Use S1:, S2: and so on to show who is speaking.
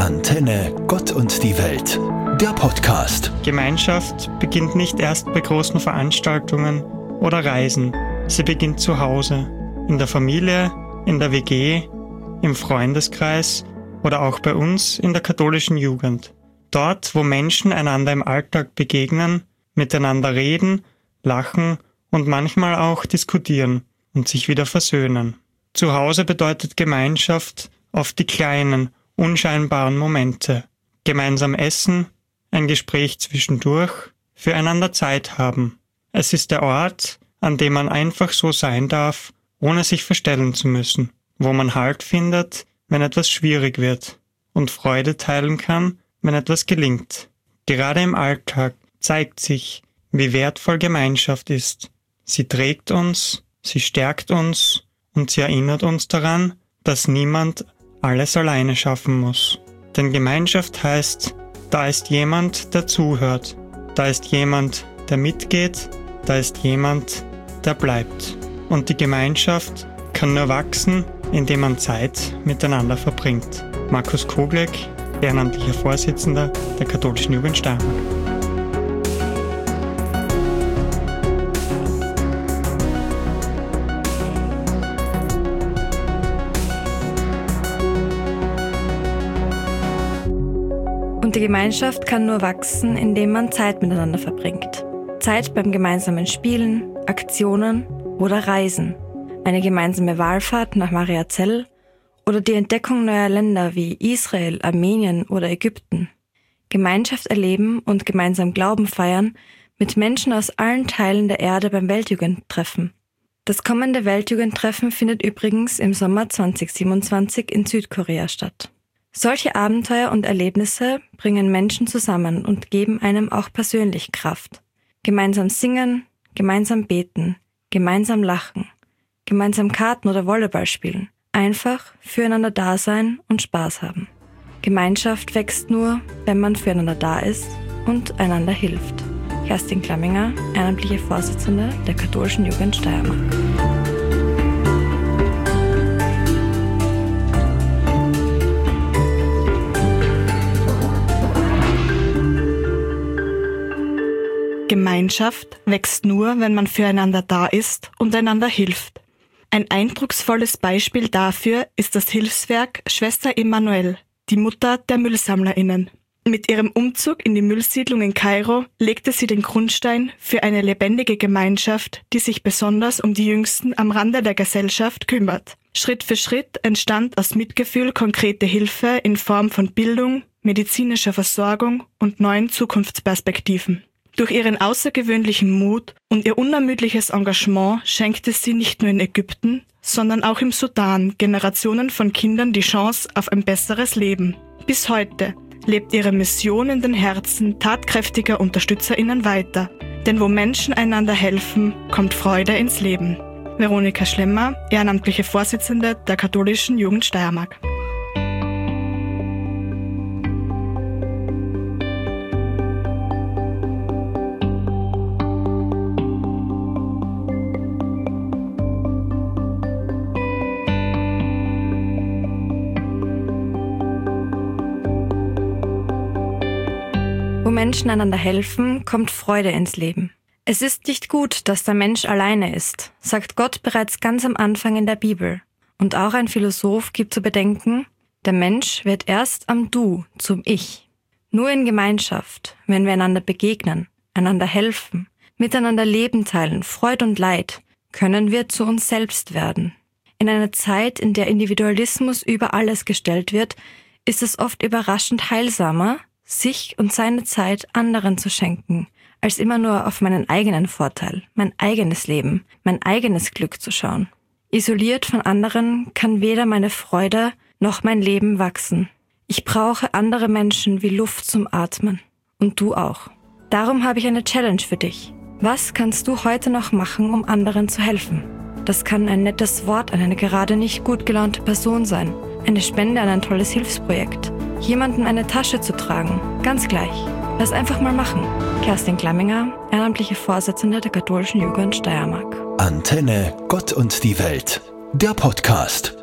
S1: Antenne Gott und die Welt, der Podcast.
S2: Gemeinschaft beginnt nicht erst bei großen Veranstaltungen oder Reisen. Sie beginnt zu Hause, in der Familie, in der WG, im Freundeskreis oder auch bei uns in der katholischen Jugend. Dort, wo Menschen einander im Alltag begegnen, miteinander reden, lachen und manchmal auch diskutieren und sich wieder versöhnen. Zu Hause bedeutet Gemeinschaft oft die kleinen, unscheinbaren Momente. Gemeinsam essen, ein Gespräch zwischendurch, füreinander Zeit haben. Es ist der Ort, an dem man einfach so sein darf, ohne sich verstellen zu müssen, wo man Halt findet, wenn etwas schwierig wird und Freude teilen kann, wenn etwas gelingt. Gerade im Alltag zeigt sich, wie wertvoll Gemeinschaft ist. Sie trägt uns, sie stärkt uns und sie erinnert uns daran, dass niemand alles alleine schaffen muss. Denn Gemeinschaft heißt, da ist jemand, der zuhört, da ist jemand, der mitgeht, da ist jemand, der bleibt. Und die Gemeinschaft kann nur wachsen, indem man Zeit miteinander verbringt. Markus Kogleck, ehrenamtlicher Vorsitzender der katholischen Jugend Steiermark.
S3: Und die Gemeinschaft kann nur wachsen, indem man Zeit miteinander verbringt. Zeit beim gemeinsamen Spielen, Aktionen oder Reisen. Eine gemeinsame Wallfahrt nach Mariazell oder die Entdeckung neuer Länder wie Israel, Armenien oder Ägypten. Gemeinschaft erleben und gemeinsam Glauben feiern mit Menschen aus allen Teilen der Erde beim Weltjugendtreffen. Das kommende Weltjugendtreffen findet übrigens im Sommer 2027 in Südkorea statt. Solche Abenteuer und Erlebnisse bringen Menschen zusammen und geben einem auch persönlich Kraft. Gemeinsam singen, gemeinsam beten, gemeinsam lachen, gemeinsam Karten oder Volleyball spielen. Einfach füreinander da sein und Spaß haben. Gemeinschaft wächst nur, wenn man füreinander da ist und einander hilft. Kerstin Klamminger, ehrenamtliche Vorsitzende der katholischen Jugend Steiermark.
S4: Gemeinschaft wächst nur, wenn man füreinander da ist und einander hilft. Ein eindrucksvolles Beispiel dafür ist das Hilfswerk Schwester Emanuel, die Mutter der MüllsammlerInnen. Mit ihrem Umzug in die Müllsiedlung in Kairo legte sie den Grundstein für eine lebendige Gemeinschaft, die sich besonders um die Jüngsten am Rande der Gesellschaft kümmert. Schritt für Schritt entstand aus Mitgefühl konkrete Hilfe in Form von Bildung, medizinischer Versorgung und neuen Zukunftsperspektiven. Durch ihren außergewöhnlichen Mut und ihr unermüdliches Engagement schenkte sie nicht nur in Ägypten, sondern auch im Sudan Generationen von Kindern die Chance auf ein besseres Leben. Bis heute lebt ihre Mission in den Herzen tatkräftiger UnterstützerInnen weiter. Denn wo Menschen einander helfen, kommt Freude ins Leben. Veronika Schlemmer, ehrenamtliche Vorsitzende der katholischen Jugend Steiermark.
S3: Wo Menschen einander helfen, kommt Freude ins Leben. Es ist nicht gut, dass der Mensch alleine ist, sagt Gott bereits ganz am Anfang in der Bibel. Und auch ein Philosoph gibt zu bedenken, der Mensch wird erst am Du zum Ich. Nur in Gemeinschaft, wenn wir einander begegnen, einander helfen, miteinander Leben teilen, Freud und Leid, können wir zu uns selbst werden. In einer Zeit, in der Individualismus über alles gestellt wird, ist es oft überraschend heilsamer, sich und seine Zeit anderen zu schenken, als immer nur auf meinen eigenen Vorteil, mein eigenes Leben, mein eigenes Glück zu schauen. Isoliert von anderen kann weder meine Freude noch mein Leben wachsen. Ich brauche andere Menschen wie Luft zum Atmen. Und du auch. Darum habe ich eine Challenge für dich. Was kannst du heute noch machen, um anderen zu helfen? Das kann ein nettes Wort an eine gerade nicht gut gelaunte Person sein, eine Spende an ein tolles Hilfsprojekt, jemandem eine Tasche zu tragen, ganz gleich. Lass einfach mal machen. Kerstin Klamminger, ehrenamtliche Vorsitzende der katholischen Jugend Steiermark.
S1: Antenne Gott und die Welt, der Podcast.